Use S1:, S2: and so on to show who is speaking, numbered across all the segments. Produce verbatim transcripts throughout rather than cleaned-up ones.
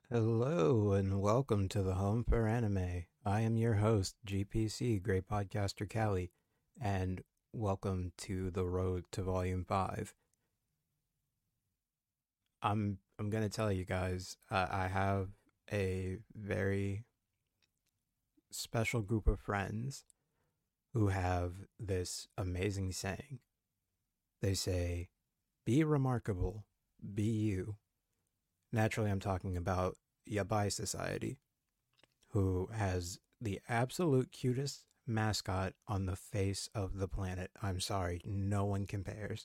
S1: Hello and welcome to the Home for Anime. I am your host, G P C, Great Podcaster Callie, and welcome to the road to Volume five. I'm I'm gonna tell you guys, uh, I have a very special group of friends who have this amazing saying. They say, "Be remarkable, be you." Naturally, I'm talking about Yabai Society, who has the absolute cutest mascot on the face of the planet. I'm sorry, no one compares.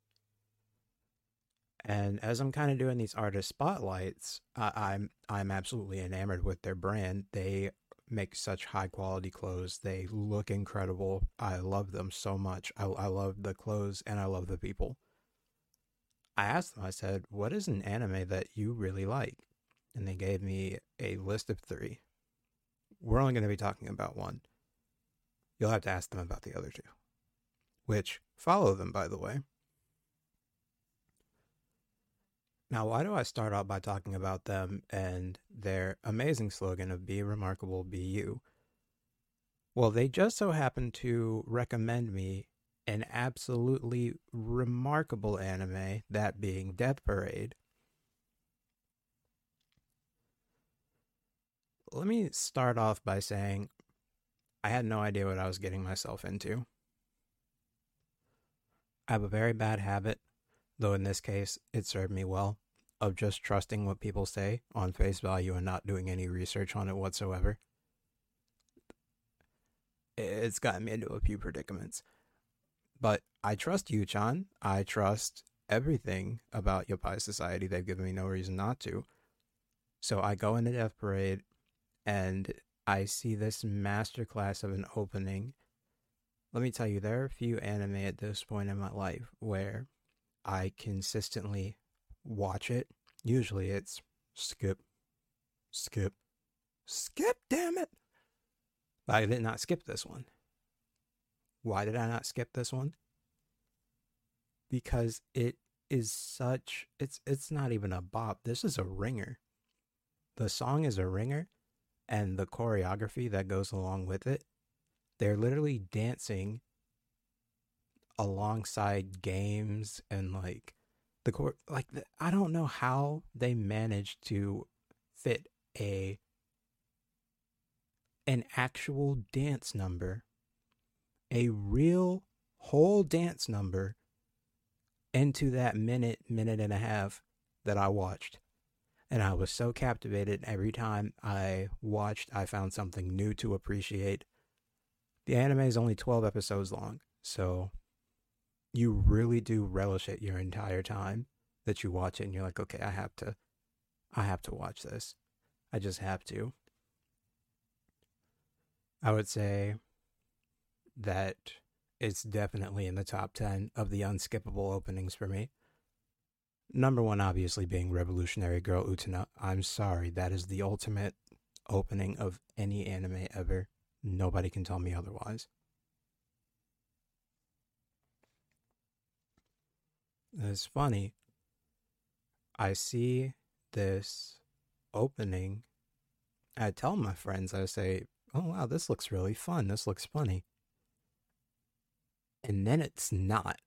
S1: And as I'm kind of doing these artist spotlights, I, I'm I'm absolutely enamored with their brand. They make such high quality clothes. They look incredible. I love them so much. I, I love the clothes and I love the people. I asked them, I said, "What is an anime that you really like?" And they gave me a list of three. We're only going to be talking about one. You'll have to ask them about the other two, which follow them, by the way. Now, why do I start out by talking about them and their amazing slogan of "Be Remarkable, Be You"? Well, they just so happen to recommend me an absolutely remarkable anime, that being Death Parade. Let me start off by saying I had no idea what I was getting myself into. I have a very bad habit, though in this case it served me well, of just trusting what people say on face value and not doing any research on it whatsoever. It's gotten me into a few predicaments. But I trust Yu-chan. I trust everything about Yabai Society. They've given me no reason not to. So I go into Death Parade and I see this masterclass of an opening. Let me tell you, there are a few anime at this point in my life where I consistently watch it. Usually it's skip, skip, skip, damn it. But I did not skip this one. Why did I not skip this one? Because it is such, it's it's not even a bop. This is a ringer. The song is a ringer, and the choreography that goes along with it, they're literally dancing alongside games and like the core, like the, I don't know how they managed to fit a an actual dance number, a real whole dance number into that minute, minute and a half that I watched. And I was so captivated every time I watched, I found something new to appreciate. The anime is only twelve episodes long, so you really do relish it your entire time that you watch it, and you're like, okay, I have to, I have to watch this. I just have to. I would say that it's definitely in the top ten of the unskippable openings for me. Number one, obviously, being Revolutionary Girl Utena. I'm sorry, that is the ultimate opening of any anime ever. Nobody can tell me otherwise. It's funny. I see this opening. I tell my friends, I say, "Oh wow, this looks really fun. This looks funny." And then it's not.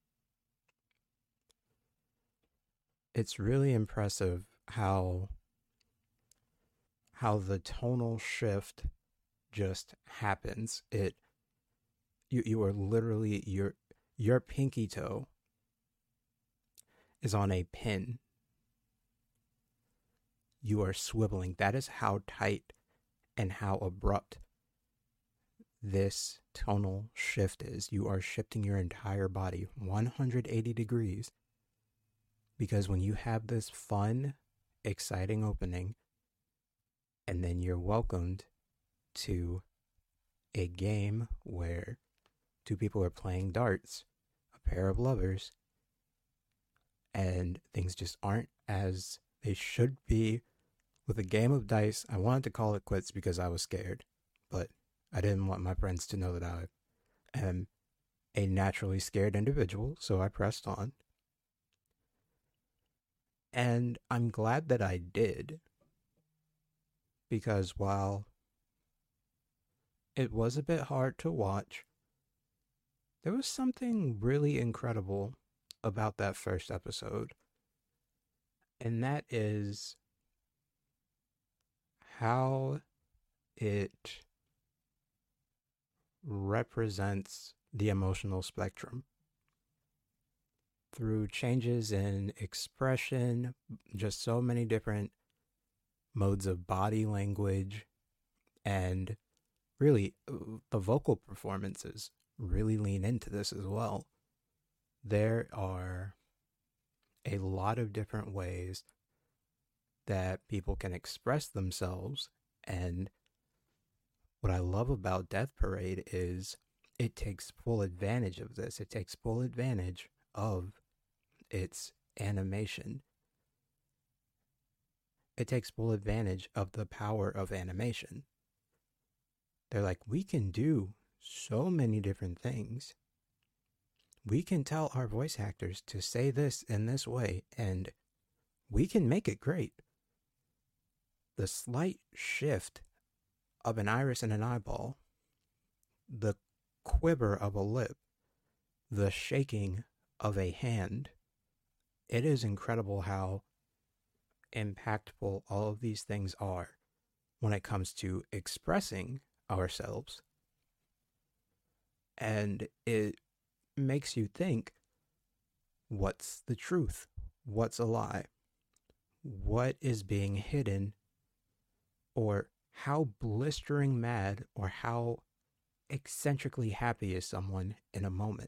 S1: It's really impressive how how the tonal shift just happens. It you you are literally your your pinky toe is on a pin. You are swiveling. That is how tight and how abrupt this tonal shift is. You are shifting your entire body one hundred eighty degrees. Because when you have this fun, exciting opening, and then you're welcomed to a game where two people are playing darts, a pair of lovers, and things just aren't as they should be with a game of dice. I wanted to call it quits because I was scared, but I didn't want my friends to know that I am a naturally scared individual, so I pressed on. And I'm glad that I did, because while it was a bit hard to watch, there was something really incredible about that first episode. And that is how it represents the emotional spectrum through changes in expression, just so many different modes of body language, and really the vocal performances really lean into this as well. There are a lot of different ways that people can express themselves, and what I love about Death Parade is it takes full advantage of this. It takes full advantage of its animation. It takes full advantage of the power of animation. They're like, we can do so many different things. We can tell our voice actors to say this in this way, and we can make it great. The slight shift of an iris and an eyeball, the quiver of a lip, the shaking of a hand. It is incredible how impactful all of these things are when it comes to expressing ourselves. And it makes you think, what's the truth? What's a lie? What is being hidden? Or how blistering mad or how eccentrically happy is someone in a moment?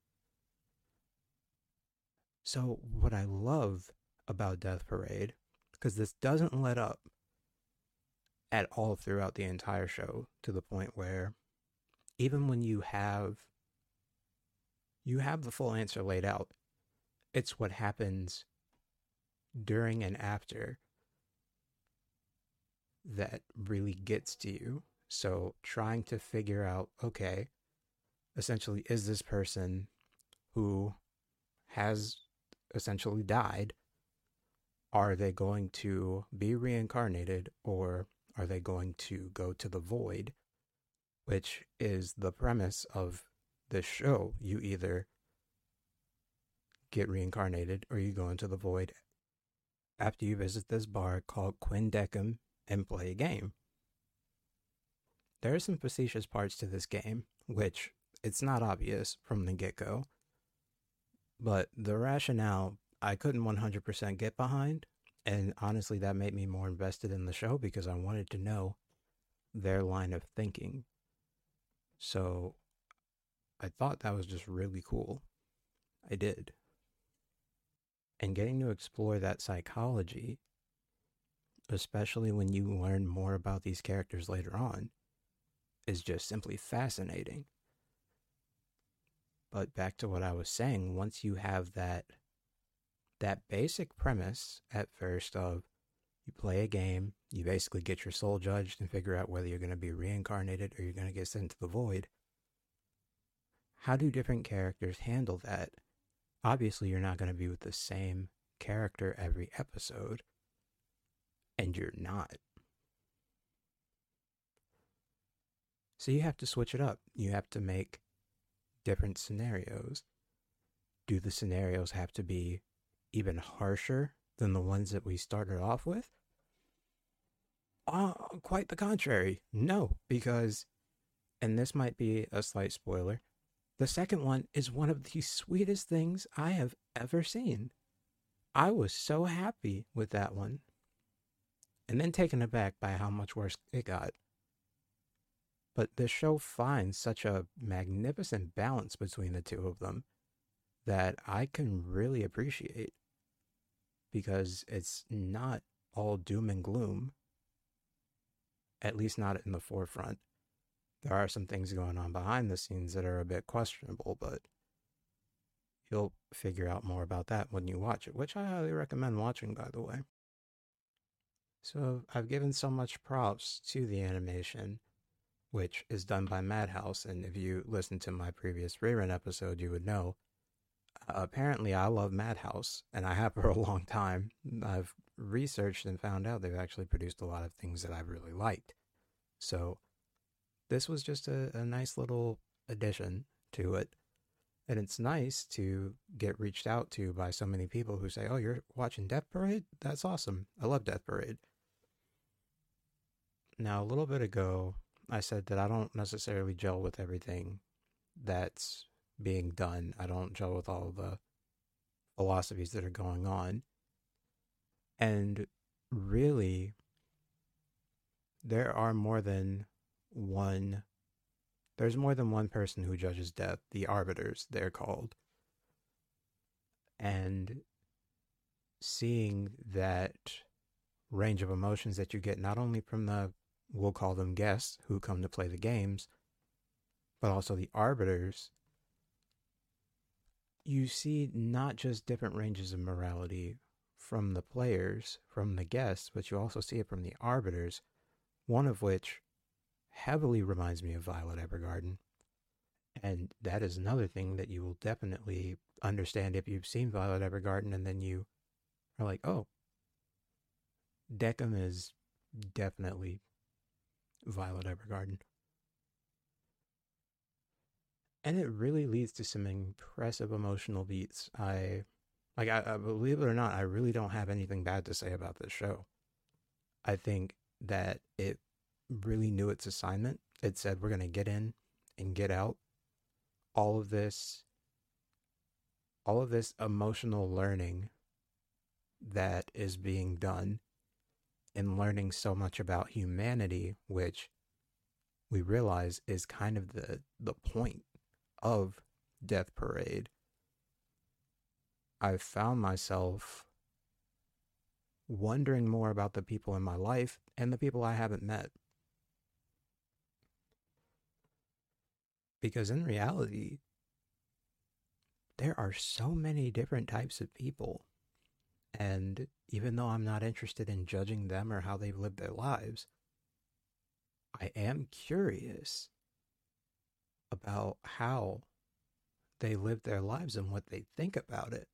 S1: So what I love about Death Parade, because this doesn't let up at all throughout the entire show, to the point where even when you have you have the full answer laid out, it's what happens during and after that really gets to you. So trying to figure out, okay, essentially, is this person who has essentially died, are they going to be reincarnated, or are they going to go to the void, which is the premise of this show. You either get reincarnated or you go into the void after you visit this bar called Quindecim and play a game. There are some facetious parts to this game, which it's not obvious from the get-go, but the rationale I couldn't one hundred percent get behind, and honestly that made me more invested in the show because I wanted to know their line of thinking. So I thought that was just really cool. I did. And getting to explore that psychology, especially when you learn more about these characters later on, is just simply fascinating. But back to what I was saying, once you have that that basic premise at first of you play a game, you basically get your soul judged and figure out whether you're going to be reincarnated or you're going to get sent to the void. How do different characters handle that? Obviously, you're not going to be with the same character every episode, and you're not. So you have to switch it up. You have to make different scenarios. Do the scenarios have to be even harsher than the ones that we started off with? Uh, quite the contrary. No, because, and this might be a slight spoiler, the second one is one of the sweetest things I have ever seen. I was so happy with that one. And then taken aback by how much worse it got. But the show finds such a magnificent balance between the two of them that I can really appreciate, because it's not all doom and gloom, at least not in the forefront. There are some things going on behind the scenes that are a bit questionable, but you'll figure out more about that when you watch it, which I highly recommend watching, by the way. So I've given so much props to the animation, which is done by Madhouse, and if you listened to my previous rerun episode, you would know. Uh, apparently, I love Madhouse, and I have for a long time. I've researched and found out they've actually produced a lot of things that I really liked. So this was just a, a nice little addition to it. And it's nice to get reached out to by so many people who say, "Oh, you're watching Death Parade? That's awesome. I love Death Parade." Now, a little bit ago, I said that I don't necessarily gel with everything that's being done. I don't gel with all the philosophies that are going on. And really, there are more than one, there's more than one person who judges death, the arbiters, they're called. And seeing that range of emotions that you get not only from the, we'll call them guests who come to play the games, but also the arbiters, you see not just different ranges of morality from the players, from the guests, but you also see it from the arbiters, one of which heavily reminds me of Violet Evergarden. And that is another thing that you will definitely understand if you've seen Violet Evergarden and then you are like, oh, Decim is definitely Violet Evergarden. And it really leads to some impressive emotional beats. I, like, I, I believe it or not, I really don't have anything bad to say about this show. I think that it really knew its assignment. It said, we're going to get in and get out all of this, all of this emotional learning that is being done in learning so much about humanity, which we realize is kind of the, the point of Death Parade. I've found myself wondering more about the people in my life and the people I haven't met. Because in reality, there are so many different types of people. And even though I'm not interested in judging them or how they've lived their lives, I am curious about how they live their lives and what they think about it.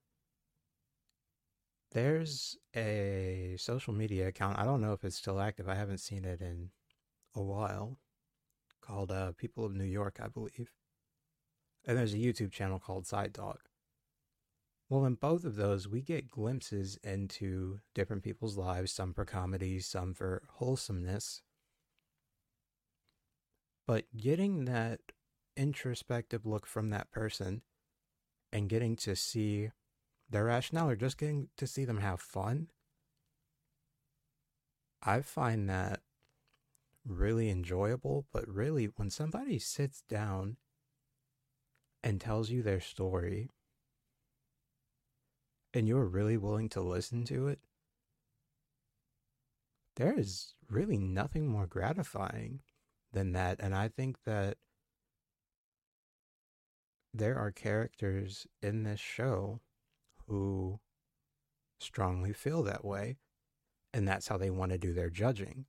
S1: There's a social media account, I don't know if it's still active, I haven't seen it in a while, called uh, People of New York, I believe. And there's a YouTube channel called Side Talk. Well, in both of those, we get glimpses into different people's lives, some for comedy, some for wholesomeness. But getting that introspective look from that person and getting to see their rationale or just getting to see them have fun, I find that really enjoyable. But really, when somebody sits down and tells you their story and you're really willing to listen to it, there is really nothing more gratifying than that. And I think that there are characters in this show who strongly feel that way, and that's how they want to do their judging.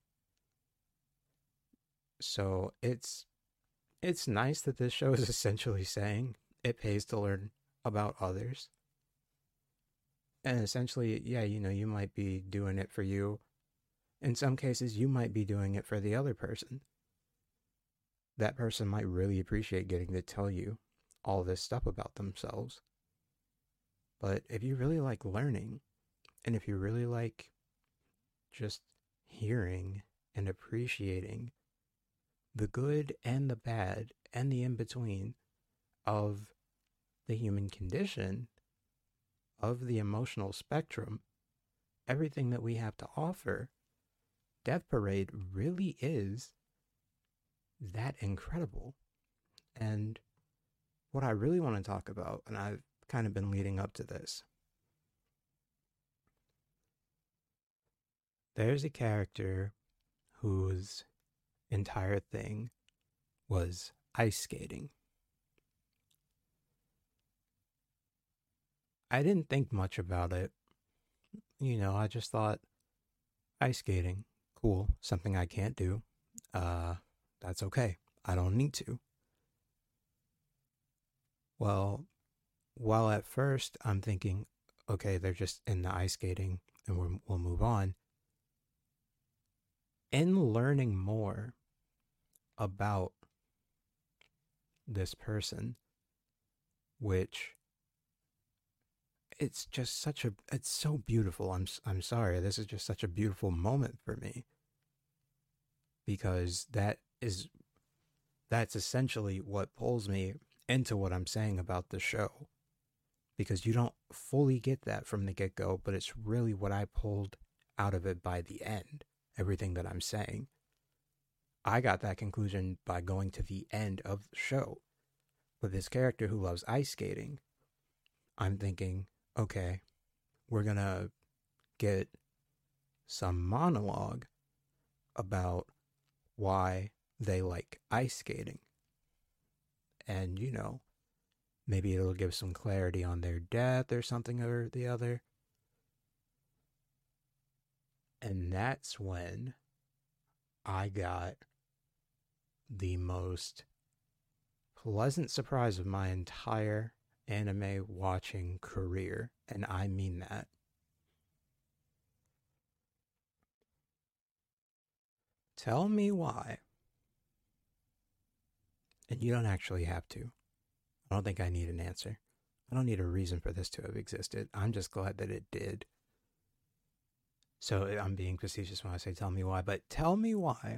S1: So it's it's nice that this show is essentially saying it pays to learn about others. And essentially, yeah, you know, you might be doing it for you. In some cases, you might be doing it for the other person. That person might really appreciate getting to tell you all this stuff about themselves. But if you really like learning, and if you really like just hearing and appreciating the good and the bad and the in-between of the human condition, of the emotional spectrum, everything that we have to offer, Death Parade really is that incredible. And what I really want to talk about, and I've kind of been leading up to this, there's a character whose entire thing was ice skating. I didn't think much about it. You know, I just thought, ice skating, cool, something I can't do. Uh, that's okay. I don't need to. Well, while at first I'm thinking, okay, they're just in the ice skating. and we'll, we'll move on. In learning more about this person, which it's just such a, it's so beautiful. I'm, I'm sorry. This is just such a beautiful moment for me, because that is, that's essentially what pulls me into what I'm saying about the show, because you don't fully get that from the get-go, but it's really what I pulled out of it by the end, everything that I'm saying. I got that conclusion by going to the end of the show. With this character who loves ice skating, I'm thinking, okay, we're gonna get some monologue about why they like ice skating. And, you know, maybe it'll give some clarity on their death or something or the other. And that's when I got the most pleasant surprise of my entire anime watching career. And I mean that. Tell me why. And you don't actually have to. I don't think I need an answer. I don't need a reason for this to have existed. I'm just glad that it did. So I'm being facetious when I say tell me why, but tell me why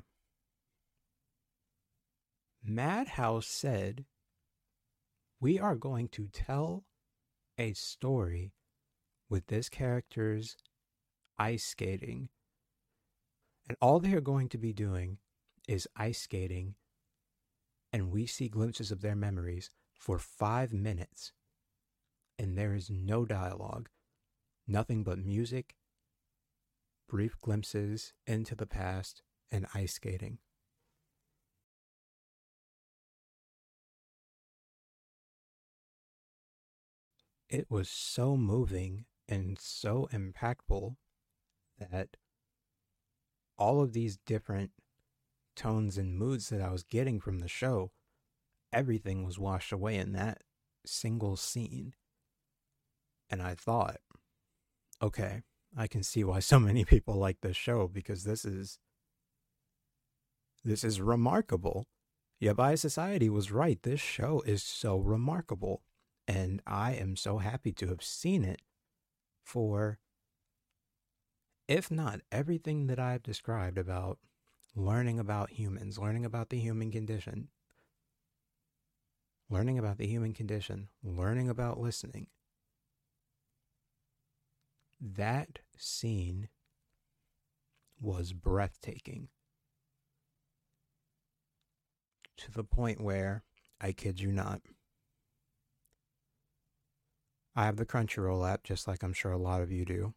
S1: Madhouse said, we are going to tell a story with this character's ice skating. And all they are going to be doing is ice skating. And we see glimpses of their memories for five minutes. And there is no dialogue, nothing but music, brief glimpses into the past, and ice skating. It was so moving and so impactful that all of these different tones and moods that I was getting from the show, everything was washed away in that single scene. And I thought, okay, I can see why so many people like this show, because this is this is remarkable. Yabai Society was right. This show is so remarkable. And I am so happy to have seen it for, if not everything that I've described about learning about humans, learning about the human condition, learning about the human condition, learning about listening. That scene was breathtaking. To the point where, I kid you not, I have the Crunchyroll app, just like I'm sure a lot of you do.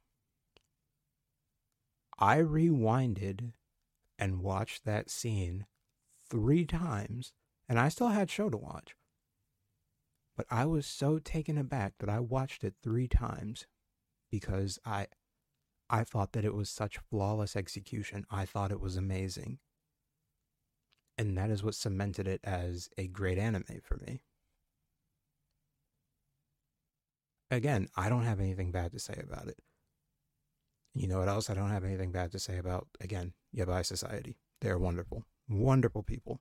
S1: I rewinded and watched that scene three times, and I still had show to watch. But I was so taken aback that I watched it three times because I I thought that it was such flawless execution. I thought it was amazing. And that is what cemented it as a great anime for me. Again, I don't have anything bad to say about it. You know what else I don't have anything bad to say about? Again, Yabai Society. They're wonderful. Wonderful people.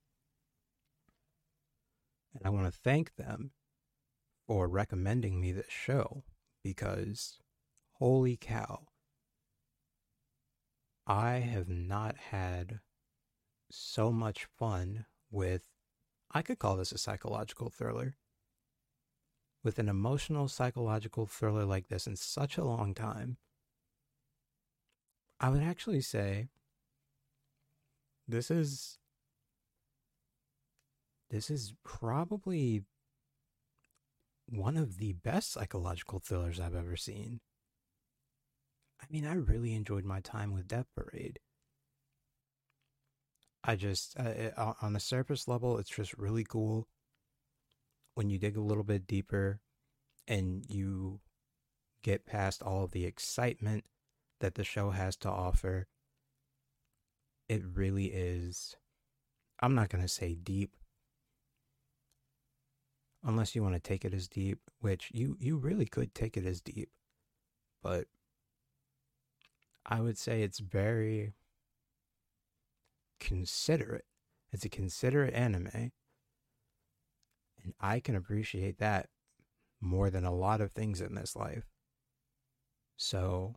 S1: And I want to thank them for recommending me this show, because holy cow, I have not had so much fun with, I could call this a psychological thriller, with an emotional psychological thriller like this in such a long time. I would actually say this is this is probably one of the best psychological thrillers I've ever seen. I mean, I really enjoyed my time with Death Parade. I just, uh, it, on a surface level, it's just really cool. When you dig a little bit deeper and you get past all of the excitement that the show has to offer, it really is, I'm not going to say deep, unless you want to take it as deep, which you, you really could take it as deep. But I would say it's very considerate. It's a considerate anime, and I can appreciate that more than a lot of things in this life. So,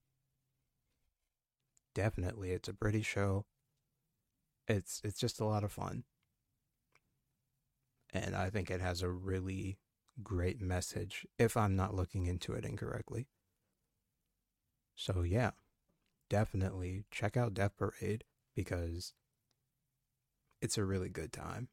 S1: definitely, it's a pretty show. It's it's just a lot of fun, and I think it has a really great message if I'm not looking into it incorrectly. So, yeah, definitely check out Death Parade because it's a really good time.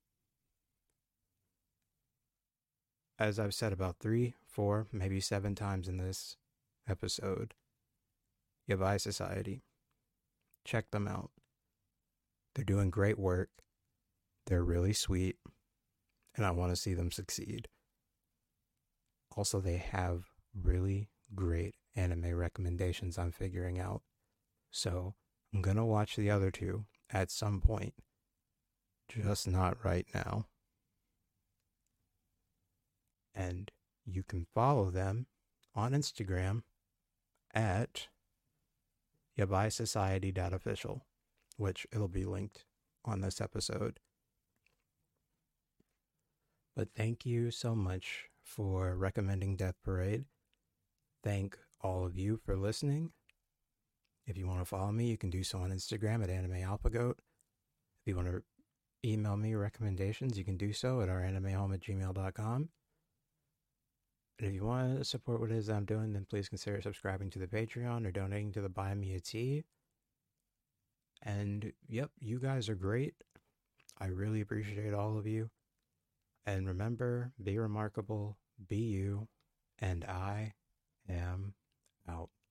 S1: As I've said about three, four, maybe seven times in this episode, Yabai Society, check them out. They're doing great work. They're really sweet, and I want to see them succeed. Also, they have really great anime recommendations I'm figuring out. So, I'm going to watch the other two at some point, just not right now. And you can follow them on Instagram at yabai society dot official, which it'll be linked on this episode. But thank you so much for recommending Death Parade. Thank all of you for listening. If you want to follow me, you can do so on Instagram at AnimeAlphaGoat. If you want to email me recommendations, you can do so at ouranimehome at gmail dot com. And if you want to support what it is I'm doing, then please consider subscribing to the Patreon or donating to the Buy Me a Tea. And yep, you guys are great. I really appreciate all of you. And remember, be remarkable, be you, and I am out.